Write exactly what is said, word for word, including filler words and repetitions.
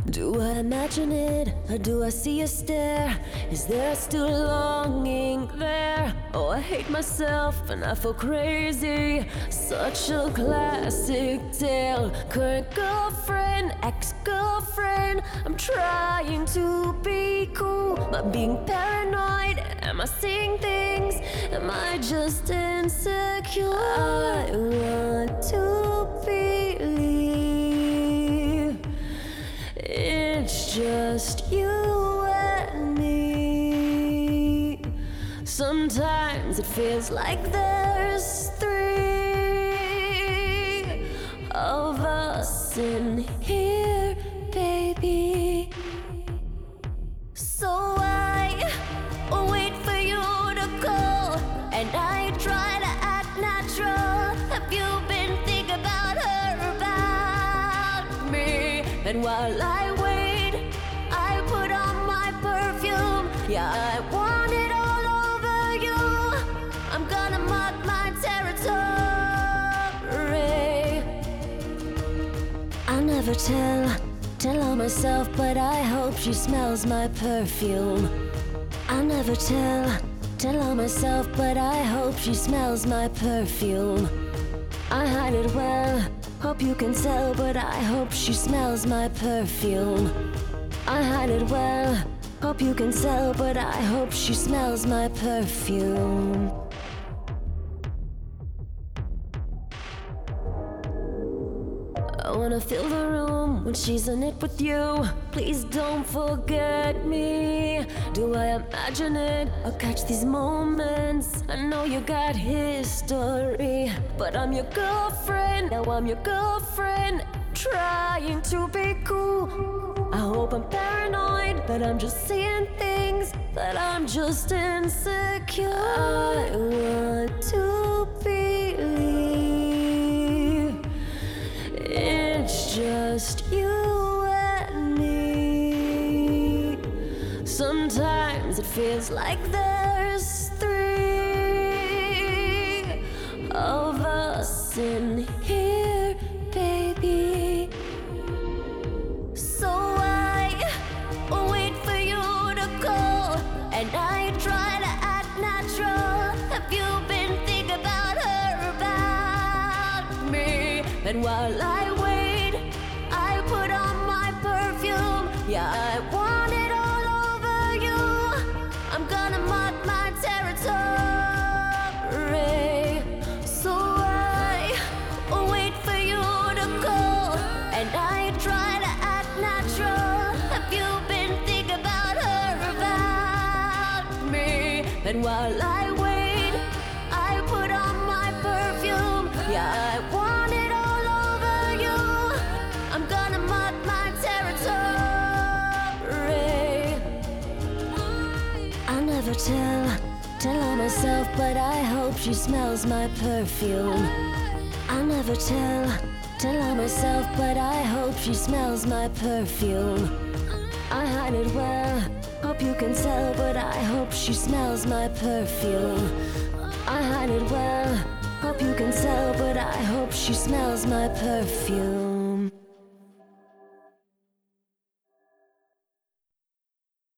Do I imagine it, or do I see a stare? Is there still longing there? Oh, I hate myself and I feel crazy. Such a classic tale. Current girlfriend, ex-girlfriend. I'm trying to be cool, but being paranoid. Am I seeing things? Am I just insecure? I want to believe it's just you and me. Sometimes it feels like there's three of us in here, baby. So I wait for you to call, and I try to act natural. Have you been thinking about her, about me? And while I wait, I put on my perfume. Yeah, I want it all over you. I'm gonna mark my territory. I never tell, tell on myself, but I hope she smells my perfume. I never tell, tell on myself, but I hope she smells my perfume. I hide it well, hope you can tell, but I hope she smells my perfume. I hide it well, hope you can tell, but I hope she smells my perfume. I wanna fill the room when she's in it with you. Please don't forget me. Do I imagine it or catch these moments? I know you got history, but I'm your girlfriend. Now I'm your girlfriend, trying to be cool. I hope I'm paranoid, that I'm just seeing things, that I'm just insecure. I want to believe it's just you and me. Sometimes it feels like there's three of us in here, baby. So I wait for you to call, and I try to act natural. Have you been thinking about her, about me? And while I wait, I put on my perfume. Yeah, I want it all over you. I'm gonna mark my territory. So I wait for you to call, and I try to act natural. Have you been thinking about her, about me? And while I wait, I put on my perfume. Yeah, I want it all over you. I'm gonna mark my territory. I never tell, tell on myself, but I hope she smells my perfume. I never tell, tell on myself, but I hope she smells my perfume. I hide it well, hope you can tell, but I hope she smells my perfume. I hide it well, hope you can tell, but I hope she smells my perfume.